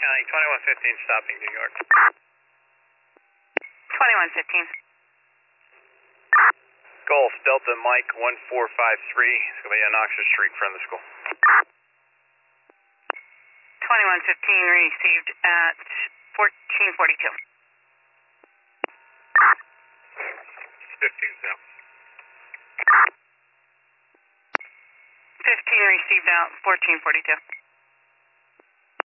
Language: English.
County, 2115 stopping New York. 2115. Golf, Delta Mike 1453. It's going to be on Oxford Street in front of the school. 2115 received at 1442. 15 south. 15 received out 1442.